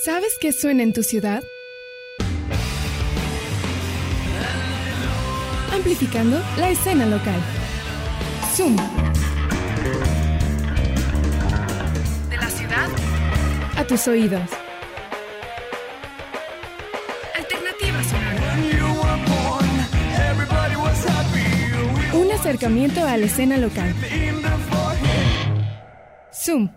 ¿Sabes qué suena en tu ciudad? Amplificando la escena local. Zoom. De la ciudad a tus oídos. Alternativa sonora. Un acercamiento a la escena local. Zoom.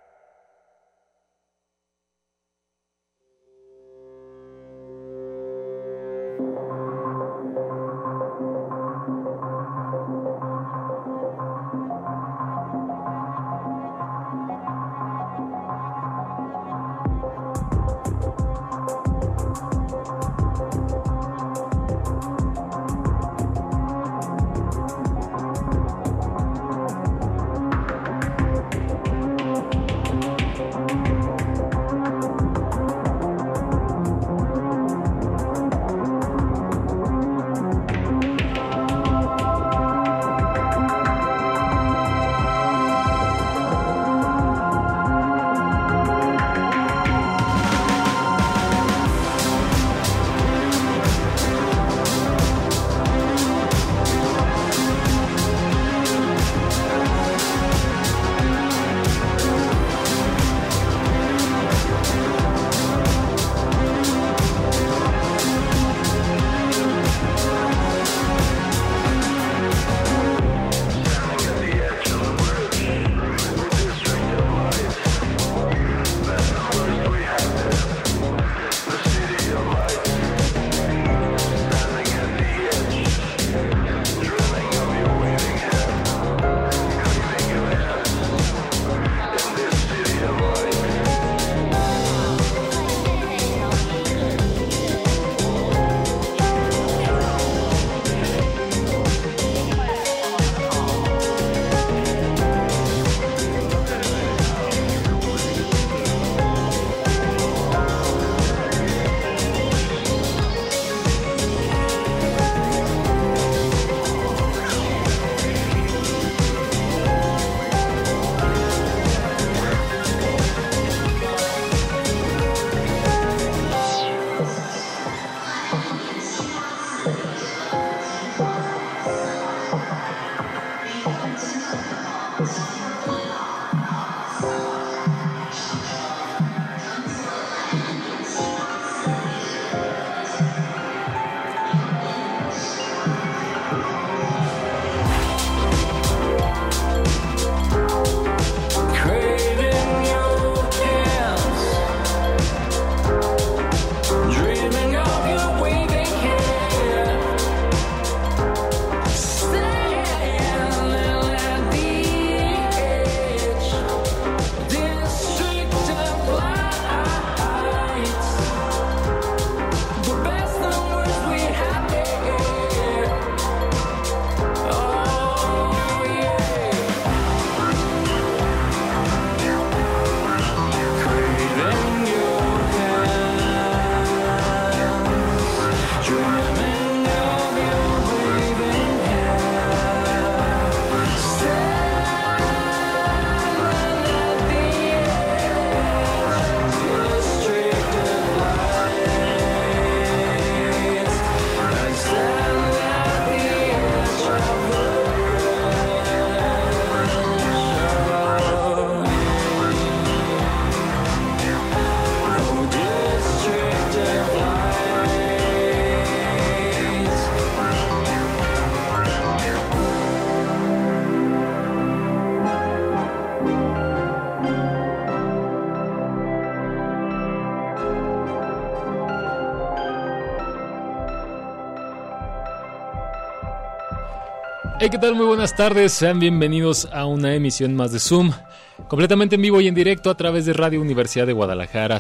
Hey, ¿qué tal? Muy buenas tardes, sean bienvenidos a una emisión más de Zoom, completamente en vivo y en directo a través de Radio Universidad de Guadalajara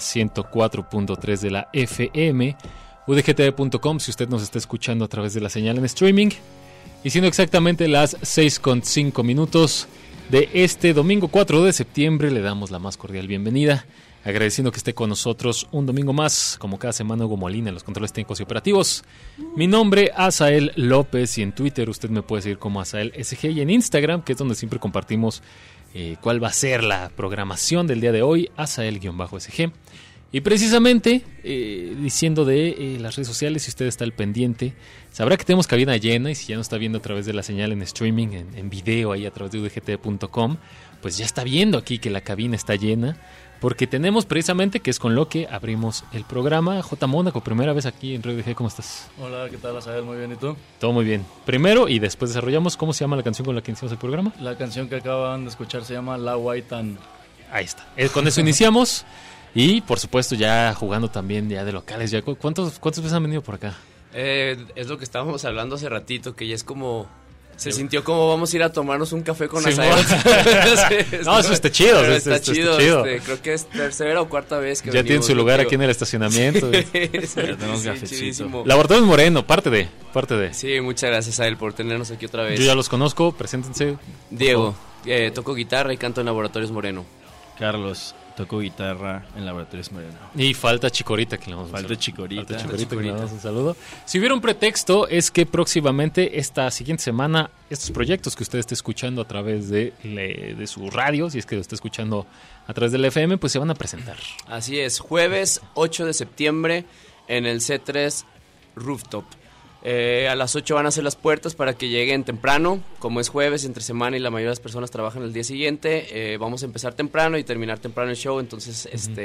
104.3 de la FM, udgtv.com si usted nos está escuchando a través de la señal en streaming, y siendo exactamente las 6:05 de este domingo 4 de septiembre, le damos la más cordial bienvenida, agradeciendo que esté con nosotros un domingo más, como cada semana, Hugo Molina en los controles técnicos y operativos. Mi nombre, Asael López, y en Twitter usted me puede seguir como Asael SG, y en Instagram, que es donde siempre compartimos cuál va a ser la programación del día de hoy, Asael-SG. Y precisamente, diciendo de las redes sociales, si usted está al pendiente, sabrá que tenemos cabina llena, y si ya nos está viendo a través de la señal en streaming, en video, ahí a través de udgt.com, pues ya está viendo aquí que la cabina está llena, porque tenemos precisamente, que es con lo que abrimos el programa, J. Mónaco, primera vez aquí en Radio UDG, ¿cómo estás? Hola, ¿qué tal, Asael? Muy bien, ¿y tú? Todo muy bien. Primero, y después desarrollamos, ¿cómo se llama la canción con la que iniciamos el programa? La canción que acaban de escuchar se llama La Huaytán. Ahí está. Con eso iniciamos. Y por supuesto ya jugando también ya de locales. Ya ¿Cuántos veces han venido por acá? Es lo que estábamos hablando hace ratito, que ya es como... Se sintió como vamos a ir a tomarnos un café con Asael. No, eso está chido. Está chido. Creo que es tercera o cuarta vez que ya tienen su lugar aquí en el estacionamiento. Ya tenemos cafecito. Laboratorios Moreno, parte de. Sí, muchas gracias a él por tenernos aquí otra vez. Yo ya los conozco, preséntense. Diego, toco guitarra y canto en Laboratorios Moreno. Carlos, toco guitarra en Laboratorios Moreno. Y falta Chicorita, que le vamos a Falta Chicorita. Que le damos un saludo. Si hubiera un pretexto, es que próximamente, esta siguiente semana, estos proyectos que usted esté escuchando a través de su radio, si es que lo está escuchando a través del FM, pues se van a presentar. Así es, jueves 8 de septiembre en el C3 Rooftop. A las 8 van a ser las puertas para que lleguen temprano. Como es jueves, entre semana y la mayoría de las personas trabajan el día siguiente, vamos a empezar temprano y terminar temprano el show. Entonces,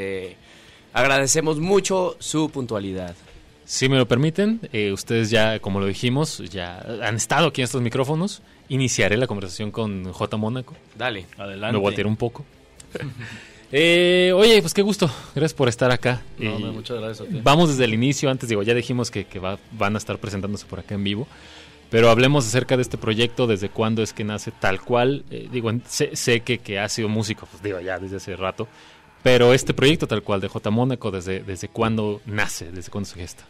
agradecemos mucho su puntualidad. Si me lo permiten, ustedes ya, como lo dijimos, ya han estado aquí en estos micrófonos. Iniciaré la conversación con J. Mónaco. Dale, adelante. Me voy a tirar un poco. Oye, pues qué gusto. Gracias por estar acá. Muchas gracias a ti. Vamos desde el inicio. Antes, ya dijimos que van a estar presentándose por acá en vivo. Pero hablemos acerca de este proyecto, desde cuándo es que nace tal cual. Sé que ha sido músico, pues ya desde hace rato. Pero este proyecto tal cual de J. Mónaco, ¿desde cuándo nace? ¿Desde cuándo se gesta?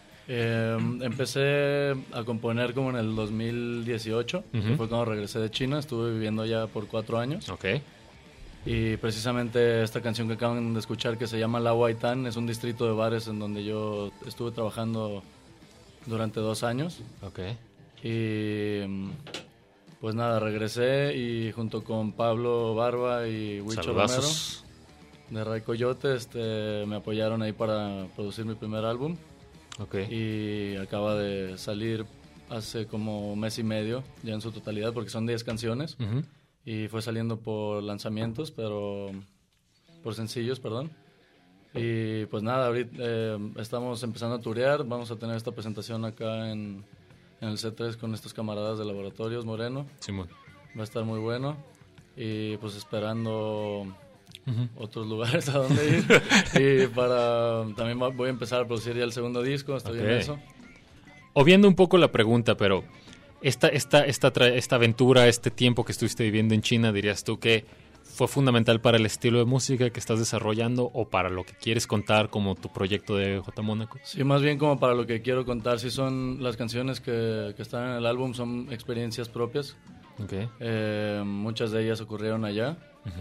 Empecé a componer como en el 2018. Que fue cuando regresé de China. Estuve viviendo allá por 4 años. Ok. Y precisamente esta canción que acaban de escuchar, que se llama La Huaytán, es un distrito de bares en donde yo estuve trabajando durante 2 años. Ok. Y pues nada, regresé y junto con Pablo Barba y Huicho Romero de Ray Coyote me apoyaron ahí para producir mi primer álbum. Okay. Y acaba de salir hace como 1 mes y medio ya en su totalidad, porque son 10 canciones. Y fue saliendo por lanzamientos, por sencillos, perdón. Y pues nada, ahorita estamos empezando a turear. Vamos a tener esta presentación acá en el C3 con estos camaradas de Laboratorios Moreno. Simón. Va a estar muy bueno. Y pues esperando otros lugares a donde ir. Y también voy a empezar a producir ya el segundo disco, estoy en eso. Obviando un poco la pregunta, pero esta aventura, este tiempo que estuviste viviendo en China, ¿dirías tú que fue fundamental para el estilo de música que estás desarrollando o para lo que quieres contar como tu proyecto de J. Mónaco? Sí, más bien como para lo que quiero contar. Sí, son las canciones que están en el álbum, son experiencias propias. Okay. Muchas de ellas ocurrieron allá.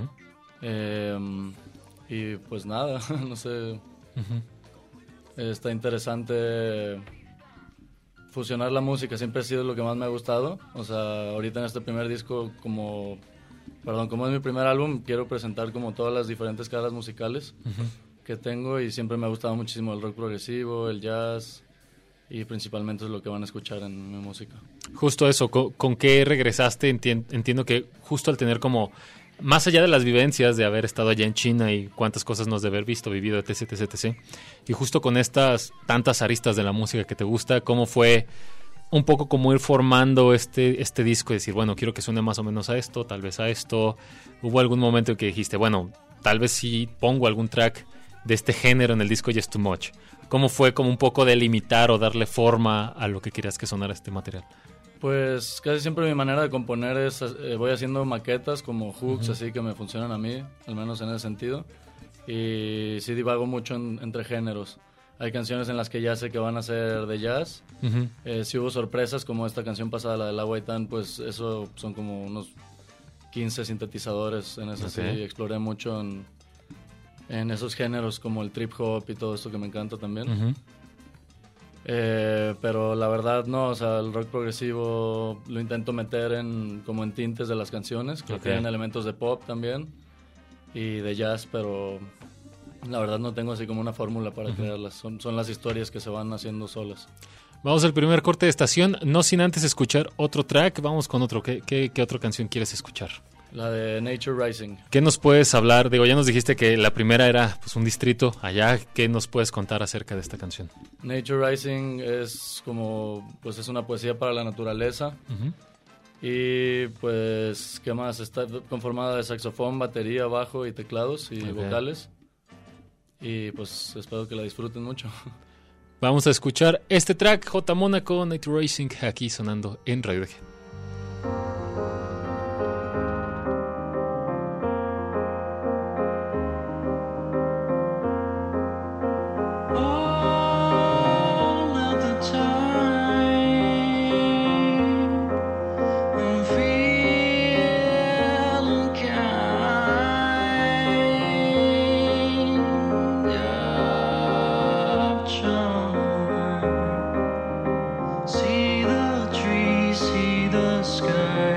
Y pues nada, no sé. Está interesante fusionar la música, siempre ha sido lo que más me ha gustado. O sea, ahorita en este primer disco, como es mi primer álbum, quiero presentar como todas las diferentes caras musicales que tengo, y siempre me ha gustado muchísimo el rock progresivo, el jazz, y principalmente es lo que van a escuchar en mi música. Justo eso, ¿con qué regresaste? Entiendo que justo al tener como, más allá de las vivencias de haber estado allá en China y cuántas cosas nos de haber visto, vivido, etc., y justo con estas tantas aristas de la música que te gusta, ¿cómo fue un poco como ir formando este disco y decir, bueno, quiero que suene más o menos a esto, tal vez a esto? ¿Hubo algún momento en que dijiste, bueno, tal vez si pongo algún track de este género en el disco ya es too much? ¿Cómo fue como un poco delimitar o darle forma a lo que querías que sonara este material? Pues casi siempre mi manera de componer es, voy haciendo maquetas como hooks, así que me funcionan a mí, al menos en ese sentido. Y sí divago mucho entre géneros. Hay canciones en las que ya sé que van a ser de jazz. Si hubo sorpresas, como esta canción pasada, la de La Huaytán, pues eso son como unos 15 sintetizadores en eso. Okay. Sí, exploré mucho en esos géneros como el trip hop y todo esto que me encanta también. Pero la verdad no, o sea, el rock progresivo lo intento meter como en tintes de las canciones, que tienen elementos de pop también y de jazz, pero La verdad no tengo así como una fórmula para crearlas. Son las historias que se van haciendo solas. Vamos al primer corte de estación, no sin antes escuchar otro track. Vamos con otro. ¿Qué otra canción quieres escuchar? La de Nature Rising. ¿Qué nos puedes hablar? Digo, ya nos dijiste que la primera era pues un distrito allá. ¿Qué nos puedes contar acerca de esta canción? Nature Rising es como, pues es una poesía para la naturaleza. Y pues, ¿qué más? Está conformada de saxofón, batería, bajo y teclados y vocales. Y pues espero que la disfruten mucho. Vamos a escuchar este track, J. Mónaco, Nature Racing, aquí sonando en Radio DG. See the trees, see the sky.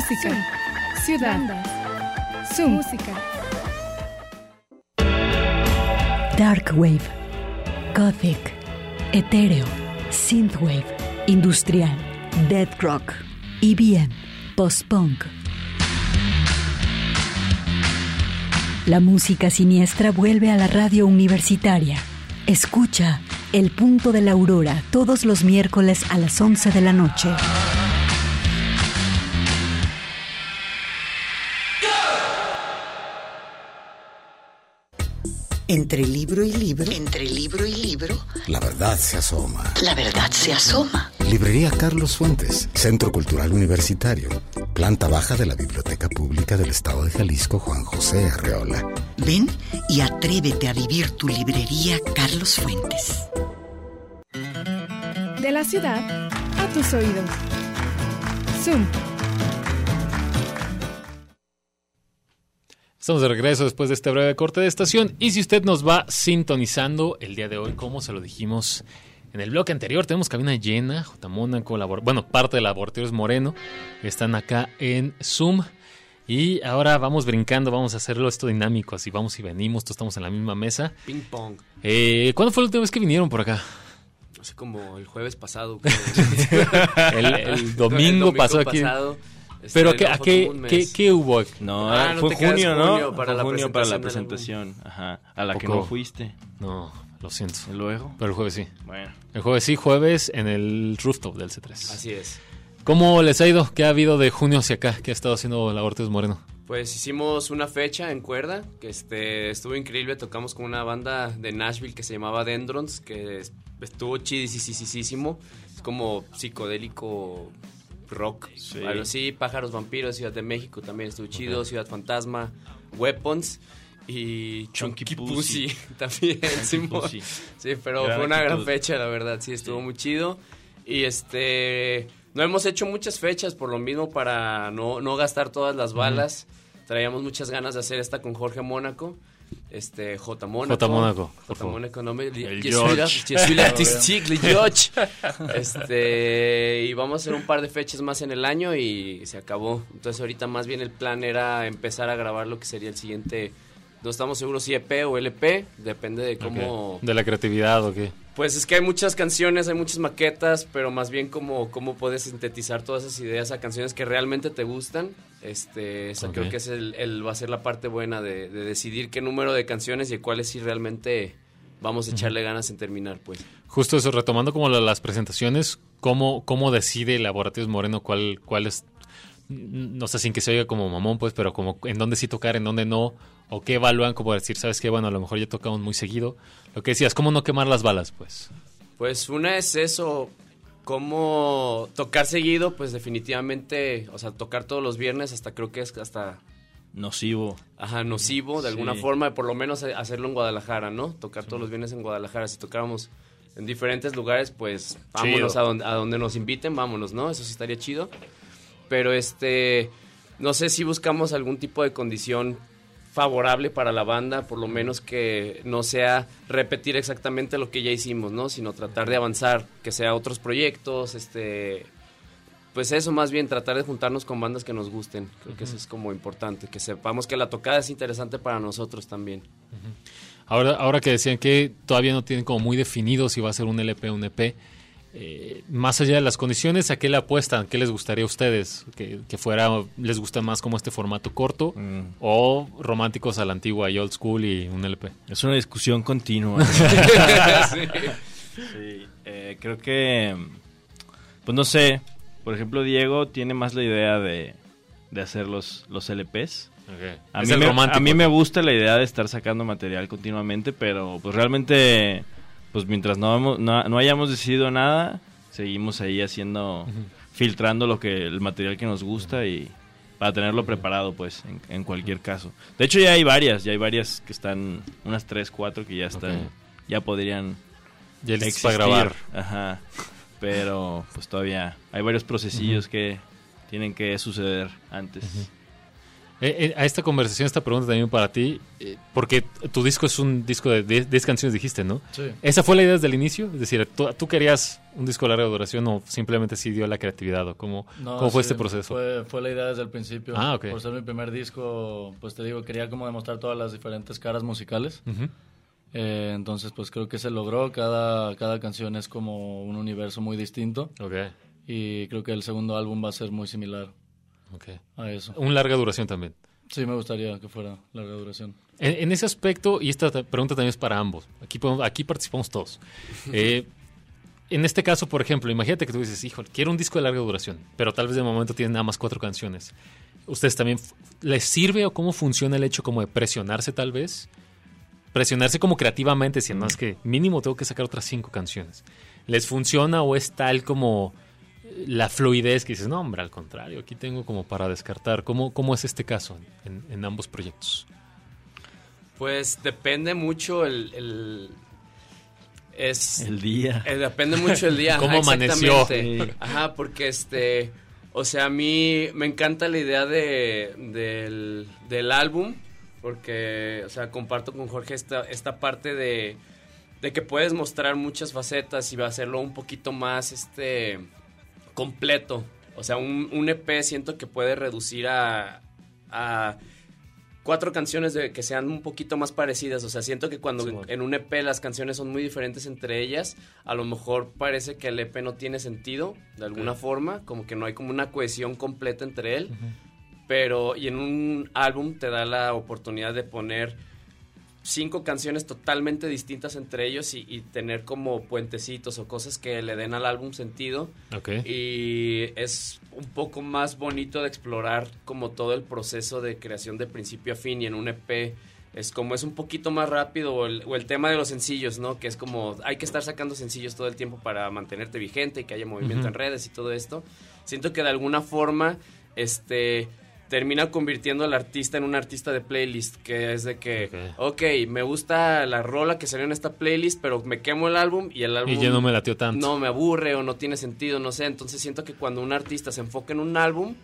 música, ciudad, Zoom, música. Dark Wave, Gothic, Etéreo, Synthwave, Industrial, Death Rock, EBM, Post-Punk. La música siniestra vuelve a la radio universitaria. Escucha El Punto de la Aurora todos los miércoles a las 11 de la noche. Entre libro y libro, la verdad se asoma. la verdad se asoma. Librería Carlos Fuentes, Centro Cultural Universitario, planta baja de la Biblioteca Pública del Estado de Jalisco, Juan José Arreola. Ven y atrévete a vivir tu librería Carlos Fuentes. De la ciudad a tus oídos. Zoom. Estamos de regreso después de este breve corte de estación y si usted nos va sintonizando el día de hoy, como se lo dijimos en el bloque anterior, tenemos cabina llena, J. Mónaco, parte de Laboratorios Moreno, están acá en Zoom y ahora vamos brincando, vamos a hacerlo esto dinámico, así vamos y venimos, todos estamos en la misma mesa. Ping pong. ¿Cuándo fue la última vez que vinieron por acá? Así como el jueves pasado. el domingo pasó aquí. Pero ¿qué hubo? No, no fue te junio, quedas, ¿no? para Fue la junio para la presentación presentación, ajá, a la que ¿Poco? no fuiste. No, lo siento. ¿Y luego? Pero el jueves sí. Bueno. El jueves sí, jueves en el rooftop del C3. Así es. ¿Cómo les ha ido? ¿Qué ha habido de junio hacia acá? ¿Qué ha estado haciendo Laboratorios Moreno? Pues hicimos una fecha en cuerda que estuvo increíble. Tocamos con una banda de Nashville que se llamaba Dendrons, que estuvo chidisísimo. Es como psicodélico rock, Sí. algo así. Pájaros Vampiros, Ciudad de México también estuvo chido. Ciudad Fantasma, Weapons y Chunky Pussy también. Simón. Pussy. Sí, pero Gran fue una gran actitud. fecha, la verdad. Sí, estuvo muy chido. Y no hemos hecho muchas fechas por lo mismo para no gastar todas las balas. Traíamos muchas ganas de hacer esta con Jorge Mónaco. J. Mónaco. J. Mónaco, por J. favor. Mónaco, no me... El Je George. suis l'artistique, le George. Y vamos a hacer un par de fechas más en el año y se acabó. Entonces ahorita más bien el plan era empezar a grabar lo que sería el siguiente... No estamos seguros si EP o LP, depende de cómo... Ok. ¿De la creatividad o qué? Pues es que hay muchas canciones, hay muchas maquetas, pero más bien cómo puedes sintetizar todas esas ideas a canciones que realmente te gustan. Esa Ok. creo que es va a ser la parte buena de decidir qué número de canciones y cuáles sí realmente vamos a echarle ganas en terminar, pues. Justo eso, retomando como las presentaciones, ¿cómo decide Laboratorios Moreno cuál es, no sé, sin que se oiga como mamón, pues, pero como en dónde sí tocar, en dónde no, o qué evalúan, como decir, ¿sabes qué? Bueno, a lo mejor ya tocamos muy seguido. Lo que decías, ¿cómo no quemar las balas, pues? Pues una es eso, cómo tocar seguido, pues definitivamente, o sea, tocar todos los viernes hasta creo que es hasta... Nocivo. Ajá, nocivo de alguna Sí. forma, por lo menos hacerlo en Guadalajara, ¿no? Tocar todos los viernes en Guadalajara. Si tocáramos en diferentes lugares, pues vámonos a donde nos inviten, vámonos, ¿no? Eso sí estaría chido. Pero no sé si buscamos algún tipo de condición favorable para la banda, por lo menos que no sea repetir exactamente lo que ya hicimos, ¿no? Sino tratar de avanzar, que sea otros proyectos, pues eso, más bien tratar de juntarnos con bandas que nos gusten. Creo que eso es como importante, que sepamos que la tocada es interesante para nosotros también. Ahora que decían que todavía no tienen como muy definido si va a ser un LP o un EP, más allá de las condiciones, ¿a qué le apuestan? ¿Qué les gustaría a ustedes? ¿Que les gusta más como este formato corto o románticos a la antigua y old school y un LP? Es una discusión continua. Sí. Sí, creo que, pues no sé, por ejemplo, Diego tiene más la idea de hacer los LPs. Okay. A Es mí, el romántico. a mí me gusta la idea de estar sacando material continuamente, pero pues realmente, pues mientras no hayamos decidido nada, seguimos ahí haciendo, filtrando el material que nos gusta y para tenerlo preparado, pues, en cualquier caso. De hecho, ya hay varias que están, unas 3, 4 que ya están, Ok. ya podrían Ya listos existir. para grabar. Ajá. Pero pues todavía hay varios procesillos que tienen que suceder antes. A esta conversación, esta pregunta también para ti, porque tu disco es un disco de 10 canciones, dijiste, ¿no? Sí. ¿Esa fue la idea desde el inicio? Es decir, ¿tú querías un disco de larga duración o simplemente sí dio la creatividad? ¿O cómo fue este proceso? Fue la idea desde el principio. Ok. Por ser mi primer disco, pues te digo, quería como demostrar todas las diferentes caras musicales. Uh-huh. Entonces, pues creo que se logró. Cada canción es como un universo muy distinto. Okay. Y creo que el segundo álbum va a ser muy similar a eso. ¿Un larga duración también? Sí, me gustaría que fuera larga duración. En ese aspecto, y esta pregunta también es para ambos, aquí participamos todos. En este caso, por ejemplo, imagínate que tú dices, híjole, quiero un disco de larga duración, pero tal vez de momento tienen nada más 4 canciones. ¿Ustedes también les sirve o cómo funciona el hecho como de presionarse tal vez? Presionarse como creativamente, diciendo, no, es que mínimo tengo que sacar otras 5 canciones. ¿Les funciona o es tal como la fluidez que dices, no, hombre, al contrario, aquí tengo como para descartar? ¿Cómo es este caso en ambos proyectos? Pues depende mucho el día. Depende mucho el día. ¿Cómo amaneció? Sí. Ajá, porque o sea, a mí me encanta la idea del álbum, porque, o sea, comparto con Jorge esta parte de que puedes mostrar muchas facetas y hacerlo un poquito más completo. O sea, un EP siento que puede reducir a 4 canciones que sean un poquito más parecidas. O sea, siento que cuando en un EP las canciones son muy diferentes entre ellas, a lo mejor parece que el EP no tiene sentido de alguna forma, como que no hay como una cohesión completa entre él. Uh-huh. Y en un álbum te da la oportunidad de poner 5 canciones totalmente distintas entre ellos y tener como puentecitos o cosas que le den al álbum sentido. Okay. Y es un poco más bonito de explorar como todo el proceso de creación de principio a fin, y en un EP es un poquito más rápido, o el tema de los sencillos, ¿no? Que es como hay que estar sacando sencillos todo el tiempo para mantenerte vigente y que haya movimiento en redes y todo esto. Siento que de alguna forma termina convirtiendo al artista en un artista de playlist, que es de que, okay, me gusta la rola que salió en esta playlist, pero me quemo el álbum y el álbum... Y ya no me latió tanto. No, me aburre o no tiene sentido, no sé. Entonces siento que cuando un artista se enfoca en un álbum,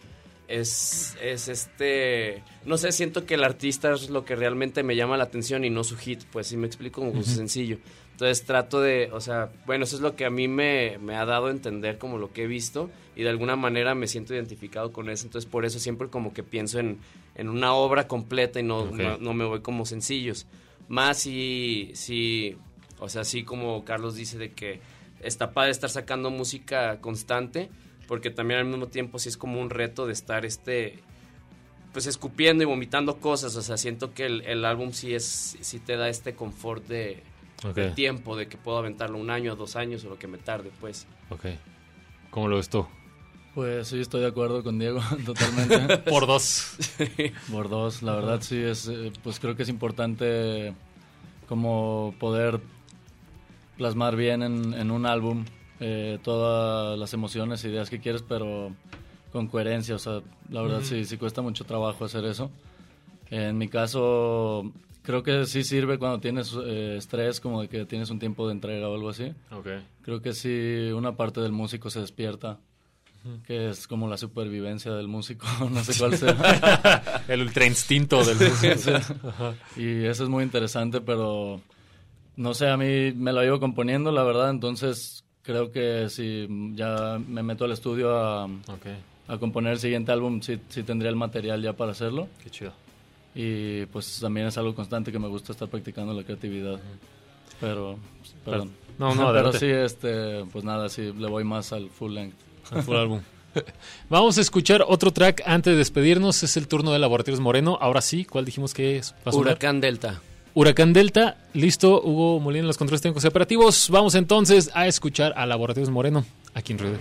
no sé, siento que el artista es lo que realmente me llama la atención y no su hit, pues sí me explico como su sencillo. Entonces trato de, o sea, bueno, eso es lo que a mí me ha dado a entender como lo que he visto, y de alguna manera me siento identificado con eso. Entonces por eso siempre como que pienso en una obra completa y no me voy como sencillos. Más si, o sea, así como Carlos dice de que está padre estar sacando música constante, porque también al mismo tiempo sí es como un reto de estar pues escupiendo y vomitando cosas. O sea, siento que el álbum sí te da confort de tiempo, de que puedo aventarlo 1 año, 2 años o lo que me tarde, pues. Ok. ¿Cómo lo ves tú? Pues sí, estoy de acuerdo con Diego, totalmente. Por 2. Por 2, la verdad sí pues creo que es importante como poder plasmar bien en un álbum todas las emociones e ideas que quieres, pero con coherencia. O sea, la verdad sí cuesta mucho trabajo hacer eso. En mi caso, creo que sí sirve cuando tienes estrés, como de que tienes un tiempo de entrega o algo así. Okay. Creo que sí, una parte del músico se despierta, que es como la supervivencia del músico, no sé cuál sea. El ultra instinto del músico. Y eso es muy interesante, pero no sé, a mí me lo llevo componiendo, la verdad. Entonces creo que si ya me meto al estudio a componer el siguiente álbum, sí tendría el material ya para hacerlo. Qué chido. Y pues también es algo constante que me gusta estar practicando la creatividad. Pero, perdón. Pero sí, pues nada, sí, le voy más al full length. Al full álbum. Vamos a escuchar otro track antes de despedirnos. Es el turno de Laboratorios Moreno. Ahora sí, ¿cuál dijimos que es? Huracán Delta. Huracán Delta. Listo, Hugo Molina en los controles técnicos y operativos. Vamos entonces a escuchar a Laboratorios Moreno aquí en Ruido.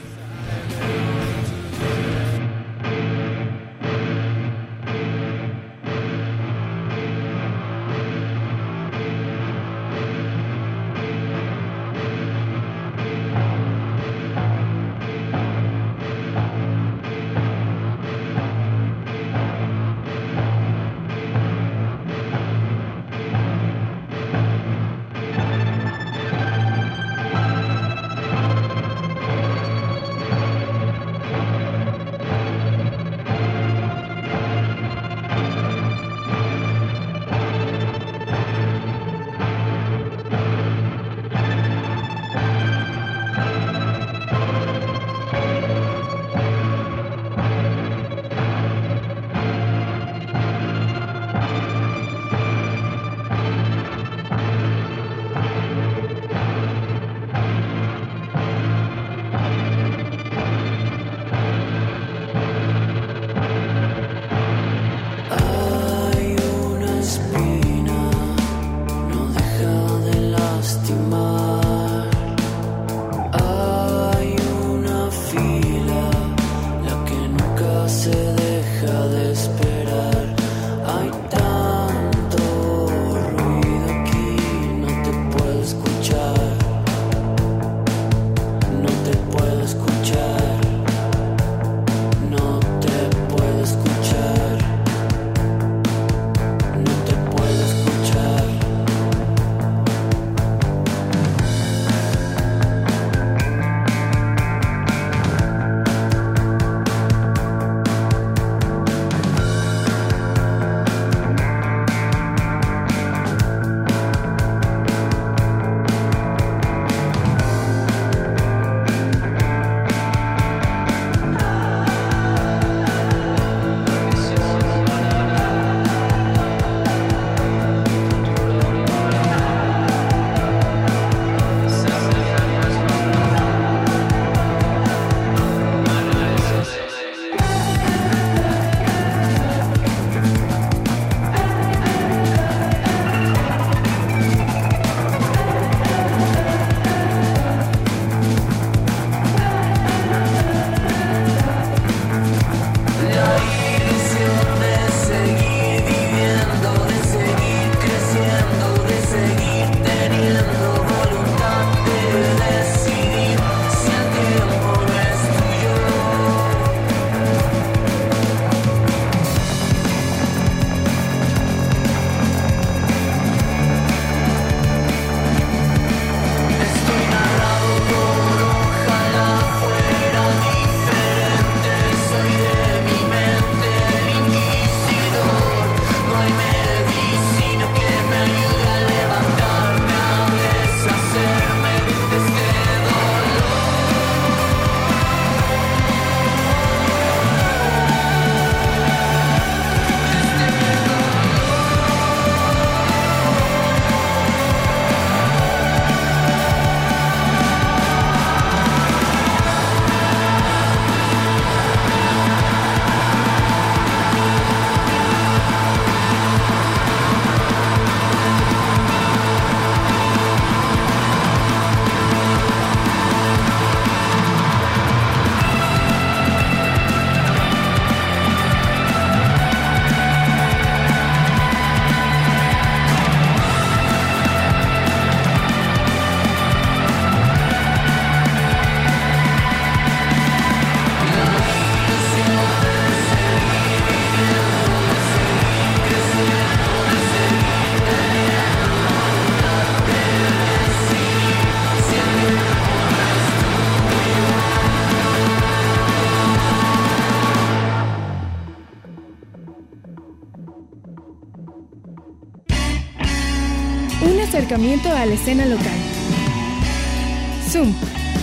acercamiento a la escena local. Zoom.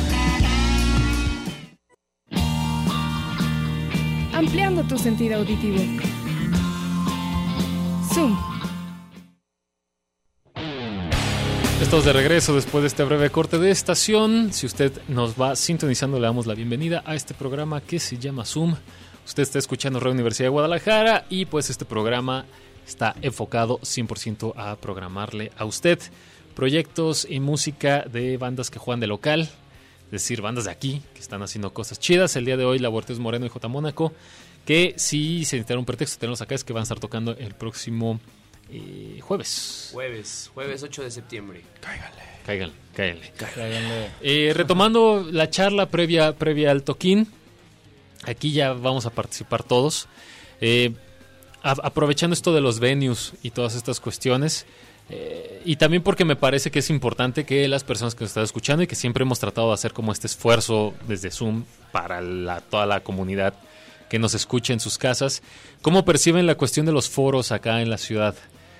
Ampliando tu sentido auditivo. Zoom. Estamos de regreso después de este breve corte de estación. Si usted nos va sintonizando, le damos la bienvenida a este programa que se llama Zoom. Usted está escuchando Radio Universidad de Guadalajara y pues este programa está enfocado 100% a programarle a usted proyectos y música de bandas que juegan de local, es decir, bandas de aquí que están haciendo cosas chidas. El día de hoy Laboratorios Moreno y J. Mónaco, que si se necesita un pretexto de tenerlos acá, es que van a estar tocando el próximo jueves 8 de septiembre. Cáiganle. Retomando la charla previa al toquín, aquí ya vamos a participar todos. Aprovechando esto de los venues y todas estas cuestiones, y también porque me parece que es importante que las personas que nos están escuchando y que siempre hemos tratado de hacer como este esfuerzo desde Zoom para toda la comunidad que nos escuche en sus casas, ¿cómo perciben la cuestión de los foros acá en la ciudad?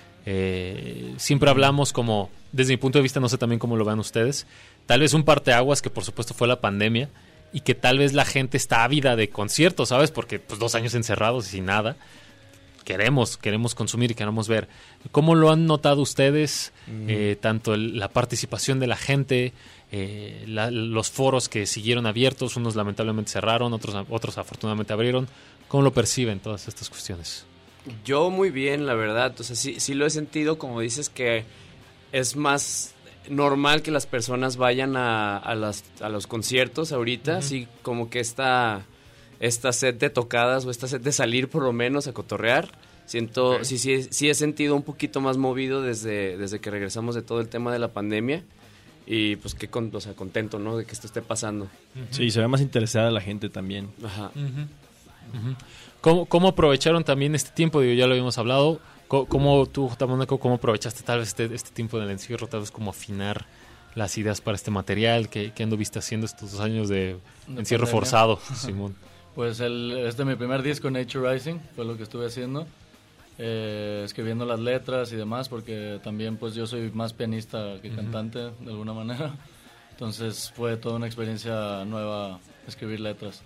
Siempre hablamos como, desde mi punto de vista, no sé también cómo lo vean ustedes, tal vez un parteaguas que por supuesto fue la pandemia y que tal vez la gente está ávida de conciertos, ¿sabes? Porque pues 2 años encerrados y sin nada. Queremos consumir y queremos ver. ¿Cómo lo han notado ustedes? Tanto la participación de la gente, los foros que siguieron abiertos, unos lamentablemente cerraron, otros afortunadamente abrieron. ¿Cómo lo perciben todas estas cuestiones? Yo muy bien, la verdad. O sea, sí lo he sentido, como dices, que es más normal que las personas vayan a los conciertos ahorita, así como que esta sed de tocadas o esta sed de salir por lo menos a cotorrear. Siento, okay. Sí he sentido un poquito más movido desde que regresamos de todo el tema de la pandemia y pues contento, ¿no? De que esto esté pasando. Sí, se ve más interesada la gente también. Ajá. ¿Cómo aprovecharon también este tiempo? Digo, ya lo habíamos hablado. ¿Cómo tú, J. Mónaco, cómo aprovechaste tal vez este tiempo del encierro, tal vez como afinar las ideas para este material? ¿Qué anduviste haciendo estos 2 años de encierro pandemia forzado, Simón? Pues mi primer disco, Nature Rising, fue lo que estuve haciendo, escribiendo las letras y demás, porque también pues yo soy más pianista que cantante de alguna manera, entonces fue toda una experiencia nueva escribir letras.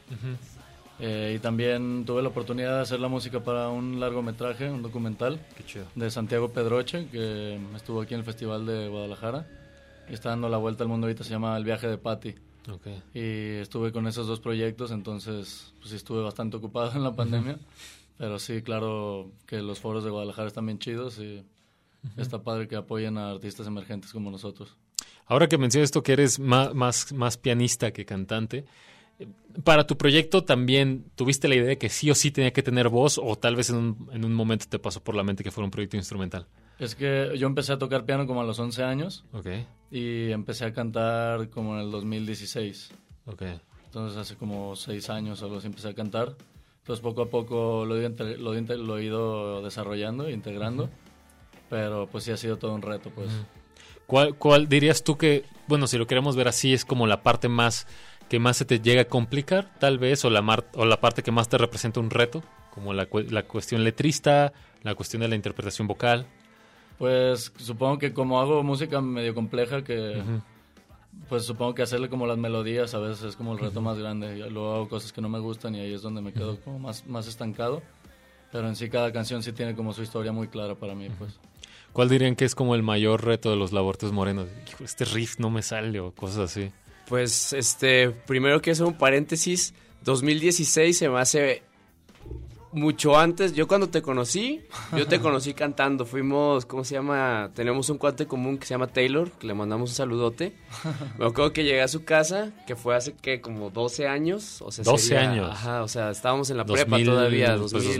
Y también tuve la oportunidad de hacer la música para un largometraje, un documental de Santiago Pedroche, que estuvo aquí en el Festival de Guadalajara y está dando la vuelta al mundo ahorita, se llama El viaje de Patty. Okay. Y estuve con esos 2 proyectos, entonces pues sí estuve bastante ocupado en la pandemia, pero sí, claro que los foros de Guadalajara están bien chidos y está padre que apoyen a artistas emergentes como nosotros. Ahora que mencionas esto, que eres más pianista que cantante, para tu proyecto también tuviste la idea de que sí o sí tenía que tener voz, o tal vez en un momento te pasó por la mente que fuera un proyecto instrumental. Es que yo empecé a tocar piano como a los 11 años. Okay. Y empecé a cantar como en el 2016. Okay. Entonces hace como 6 años o algo así empecé a cantar. Entonces poco a poco lo he ido desarrollando, integrando. Pero pues sí ha sido todo un reto, pues. ¿Cuál dirías tú que, bueno, si lo queremos ver así, es como la parte que más se te llega a complicar, tal vez, o la parte que más te representa un reto? Como la cuestión letrista, la cuestión de la interpretación vocal. Pues supongo que como hago música medio compleja, que pues supongo que hacerle como las melodías a veces es como el reto más grande. Y luego hago cosas que no me gustan y ahí es donde me quedo como más estancado. Pero en sí cada canción sí tiene como su historia muy clara para mí, pues. ¿Cuál dirían que es como el mayor reto de los Laboratorios Morenos? Este riff no me sale o cosas así. Pues primero quiero hacer un paréntesis. 2016 se me hace mucho antes. Yo cuando te conocí cantando. Fuimos, ¿cómo se llama? Tenemos un cuate común que se llama Taylor, que le mandamos un saludote. Me acuerdo que llegué a su casa, que fue hace, ¿qué? Como 12 años. O sea, 12 años. Ajá, o sea, estábamos en la prepa todavía.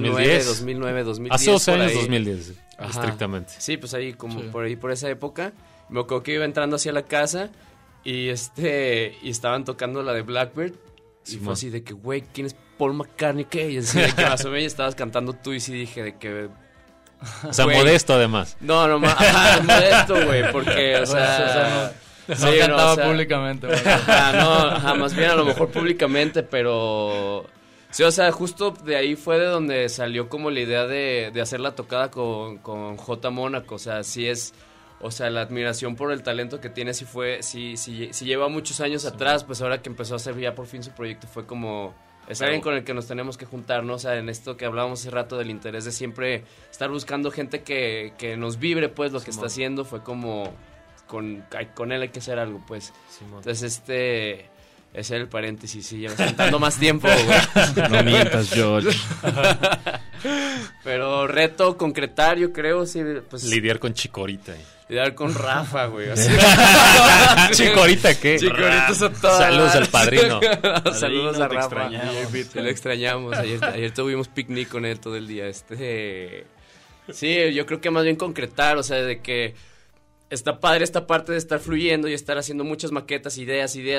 2009, 2010. Hace 12 años, 2010, estrictamente. Sí, pues ahí, como por esa época. Me acuerdo que iba entrando hacia la casa y estaban tocando la de Blackbird. Y fue así de que, güey, ¿quién es Paul McCartney? ¿Qué? Y así de que más o menos estabas cantando tú y sí dije de que... O sea, modesto además. No, modesto, güey, porque, o sea... No cantaba públicamente. Más bien a lo mejor públicamente, pero... Sí, o sea, justo de ahí fue de donde salió como la idea de hacer la tocada con J. Mónaco. O sea, sí es... o sea, la admiración por el talento que tiene sí lleva muchos años atrás, pues ahora que empezó a hacer ya por fin su proyecto fue como... Es alguien con el que nos tenemos que juntar, ¿no? O sea, en esto que hablábamos hace rato del interés de siempre estar buscando gente que nos vibre, pues, lo que está haciendo, fue como... Con él hay que hacer algo, pues. Entonces, ese es el paréntesis, sí, llevas contando más tiempo, güey. No mientas, George. Pero reto concretar, yo creo, sí, pues... Lidiar con Chikorita. Lidiar con Rafa, güey. ¿Chikorita qué? Chikorita son todas. Saludos al padrino. Saludos a Rafa. Extrañamos. Lo extrañamos. Ayer tuvimos picnic con él todo el día. Sí, yo creo que más bien concretar, o sea, de que está padre esta parte de estar fluyendo y estar haciendo muchas maquetas, ideas, y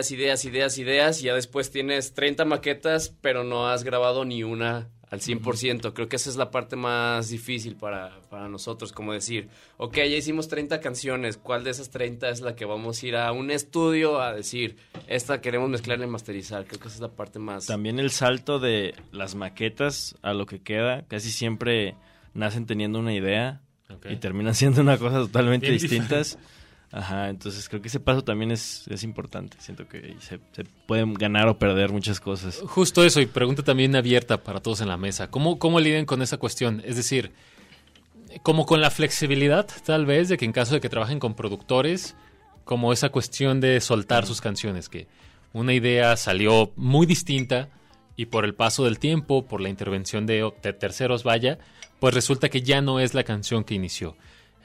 ya después tienes 30 maquetas, pero no has grabado ni una al 100%. Creo que esa es la parte más difícil para nosotros, como decir, ok, ya hicimos 30 canciones, ¿cuál de esas 30 es la que vamos a ir a un estudio a decir, esta queremos mezclar y masterizar? Creo que esa es la parte más... También el salto de las maquetas a lo que queda, casi siempre nacen teniendo una idea y terminan siendo una cosa totalmente distintas. Ajá, entonces creo que ese paso también es importante. Siento que se pueden ganar o perder muchas cosas. Justo eso, y pregunta también abierta para todos en la mesa. ¿Cómo lidian con esa cuestión? Es decir, como con la flexibilidad, tal vez, de que en caso de que trabajen con productores, como esa cuestión de soltar sus canciones, que una idea salió muy distinta y por el paso del tiempo, por la intervención de terceros, pues resulta que ya no es la canción que inició.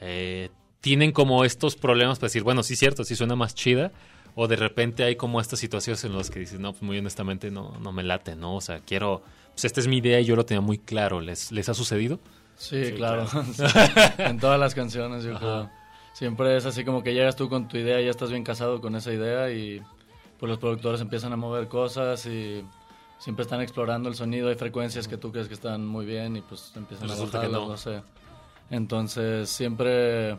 Tienen como estos problemas para decir, bueno, sí es cierto, sí suena más chida, o de repente hay como estas situaciones en las que dices, no, pues muy honestamente no me late, ¿no? O sea, pues esta es mi idea y yo lo tenía muy claro. ¿Les ha sucedido? Sí, claro. Sí. En todas las canciones, yo creo. Siempre es así como que llegas tú con tu idea y ya estás bien casado con esa idea y pues los productores empiezan a mover cosas y siempre están explorando el sonido. Hay frecuencias que tú crees que están muy bien y pues empiezan a bajarlas, no sé. Entonces siempre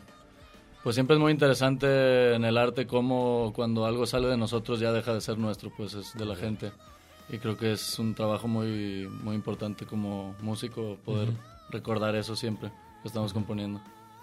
es muy interesante en el arte cómo cuando algo sale de nosotros ya deja de ser nuestro, pues es de la gente. Y creo que es un trabajo muy, muy importante como músico poder recordar eso siempre que estamos componiendo.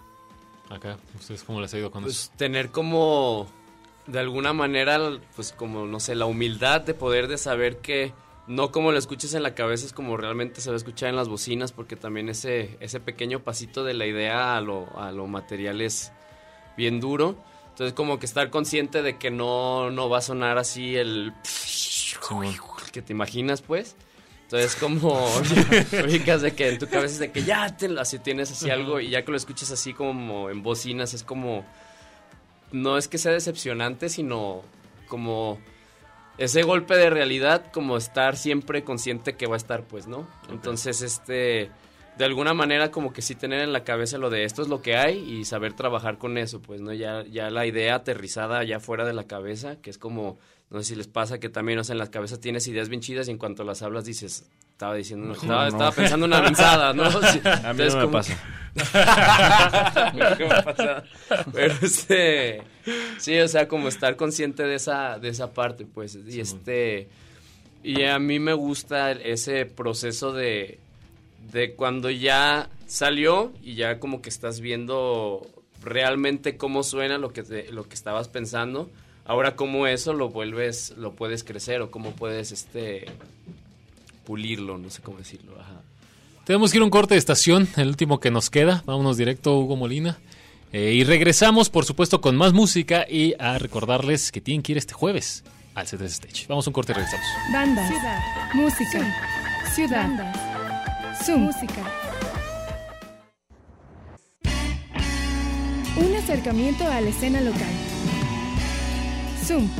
Acá, ¿ustedes cómo les ha ido con eso? Tener como, de alguna manera, pues como, no sé, la humildad de saber que no como lo escuches en la cabeza es como realmente se va a escuchar en las bocinas, porque también ese pequeño pasito de la idea a lo material es bien duro. Entonces como que estar consciente de que no va a sonar así el que te imaginas, pues. Entonces como ubicas de que en tu cabeza es de que ya así tienes así algo y ya que lo escuchas así como en bocinas es como, no es que sea decepcionante, sino como ese golpe de realidad, como estar siempre consciente que va a estar, pues, ¿no? Entonces de alguna manera como que sí tener en la cabeza lo de esto es lo que hay y saber trabajar con eso, pues, ¿no? Ya la idea aterrizada ya fuera de la cabeza, que es como, no sé si les pasa que también, o sea, en la cabeza tienes ideas bien chidas y en cuanto las hablas dices, estaba pensando una mensada, ¿no? Sí, a mí no me pasa. ¿Qué me pasa? Pero sí, o sea, como estar consciente de esa parte, pues, y a mí me gusta ese proceso de cuando ya salió y ya como que estás viendo realmente cómo suena lo que estabas pensando. Ahora cómo eso lo puedes crecer o cómo puedes pulirlo, no sé cómo decirlo. Ajá. Tenemos que ir a un corte de estación, el último que nos queda. Vámonos directo, Hugo Molina. Y regresamos, por supuesto, con más música y a recordarles que tienen que ir este jueves al C3 Stage. Vamos a un corte y regresamos. Bandas, ciudad, música, ciudad, bandas, Zoom, música. Un acercamiento a la escena local. Zoom.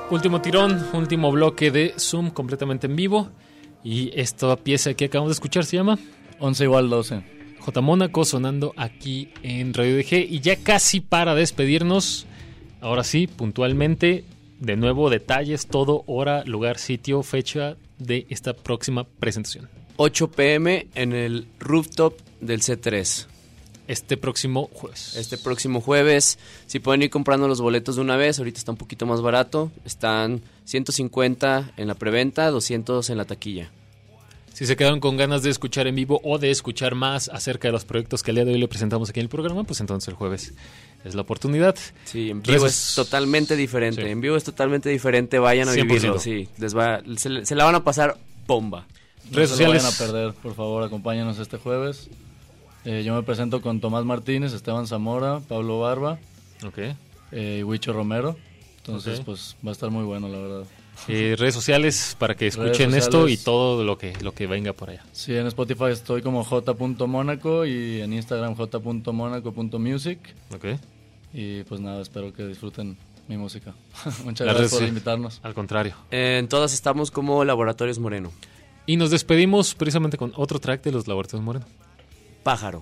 Último tirón, último bloque de Zoom completamente en vivo. Y esta pieza que acabamos de escuchar se llama 11 igual 12. J. Mónaco sonando aquí en Radio DG. Y ya casi para despedirnos, ahora sí, puntualmente, de nuevo detalles, todo, hora, lugar, sitio, fecha de esta próxima presentación. 8 p.m. en el rooftop del C3. Este próximo jueves. Si pueden ir comprando los boletos de una vez, ahorita está un poquito más barato. Están 150 en la preventa, 200 en la taquilla. Si se quedaron con ganas de escuchar en vivo o de escuchar más acerca de los proyectos que el día de hoy le presentamos aquí en el programa, pues entonces el jueves es la oportunidad. Sí, en vivo es totalmente diferente. Sí. En vivo es totalmente diferente. Vayan a 100%. Vivirlo. Sí, se la van a pasar bomba. Redes sociales. No se lo vayan a perder, por favor, acompáñenos este jueves. Yo me presento con Tomás Martínez, Esteban Zamora, Pablo Barba, y Huicho Romero. Entonces, pues va a estar muy bueno, la verdad. Redes sociales para que escuchen esto y todo lo que venga por allá. Sí, en Spotify estoy como j.monaco y en Instagram j.monaco.music. Y pues nada, espero que disfruten mi música. Muchas gracias por invitarnos. Al contrario. En todas estamos como Laboratorios Moreno. Y nos despedimos precisamente con otro track de los Laboratorios Moreno. Pájaro.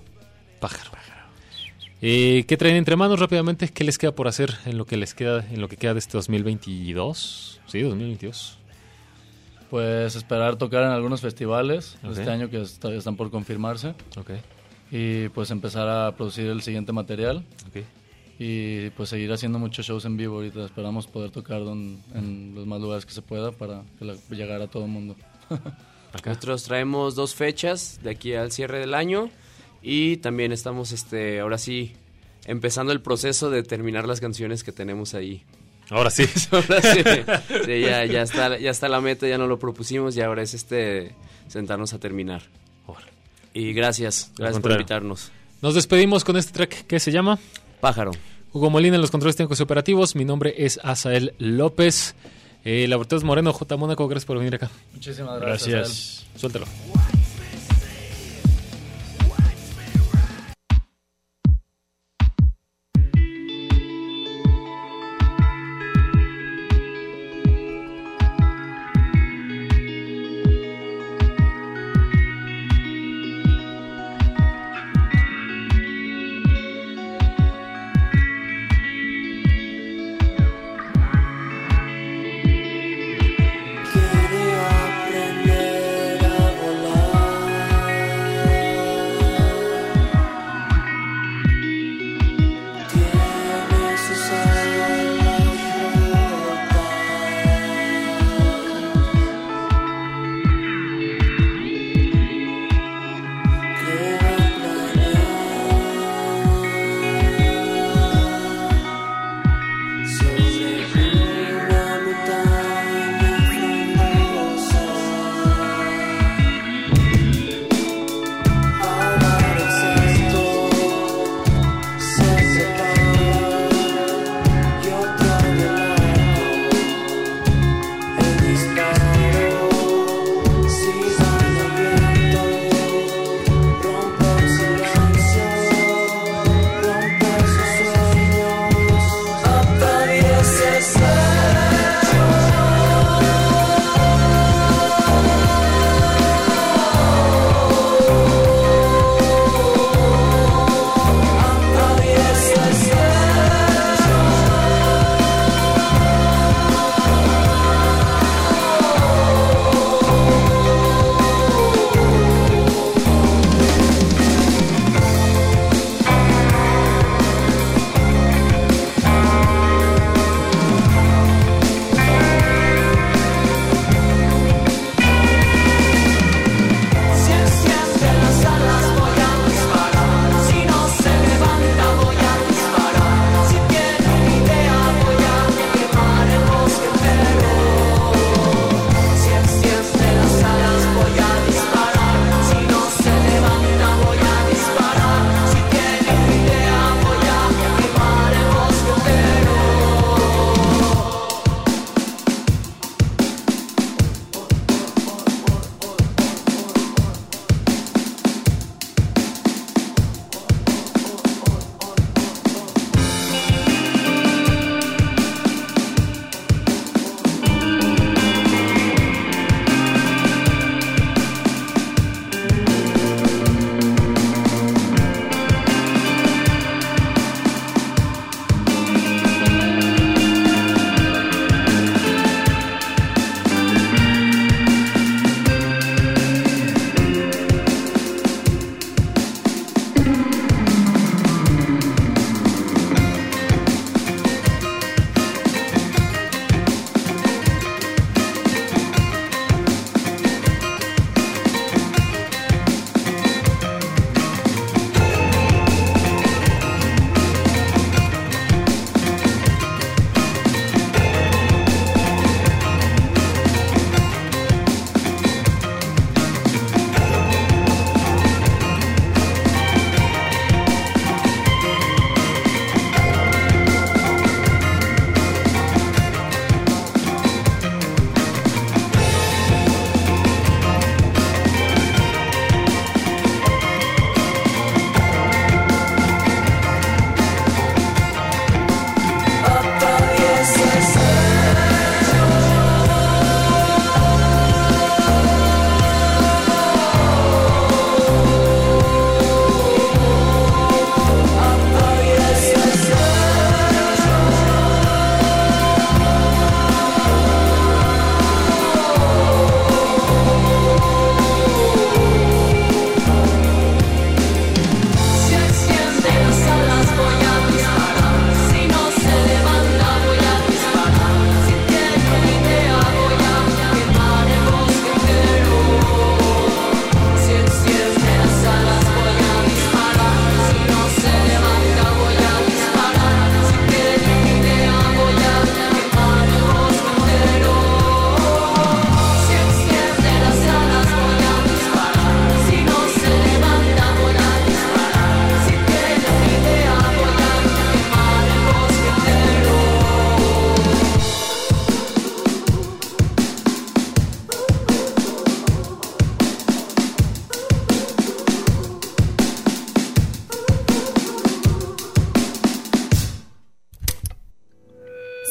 ¿Qué traen entre manos rápidamente? ¿Qué les queda por hacer en lo que queda de este 2022? Sí, 2022. Pues esperar tocar en algunos festivales este año que están por confirmarse. Y pues empezar a producir el siguiente material. Y pues seguir haciendo muchos shows en vivo ahorita. Esperamos poder tocar en los más lugares que se pueda para llegar a todo el mundo. Nosotros traemos 2 fechas de aquí al cierre del año. Y también estamos, ahora sí, empezando el proceso de terminar las canciones que tenemos ahí. Ahora sí. Sí, ya está la meta, ya nos lo propusimos y ahora es sentarnos a terminar. Y gracias por invitarnos. Nos despedimos con este track que se llama Pájaro. Hugo Molina en los controles técnicos y operativos. Mi nombre es Asael López. Laboratorios Moreno, J. Mónaco, gracias por venir acá. Muchísimas gracias. Suéltalo. Quería aprender a volar.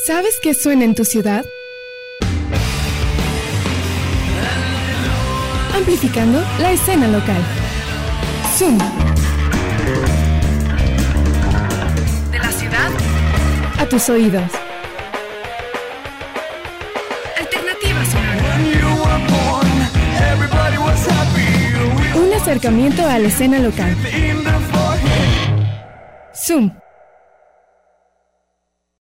¿Sabes qué suena en tu ciudad? Amplificando la escena local. Zoom. De la ciudad A tus oídos. Alternativa sonora. Un acercamiento a la escena local. Zoom.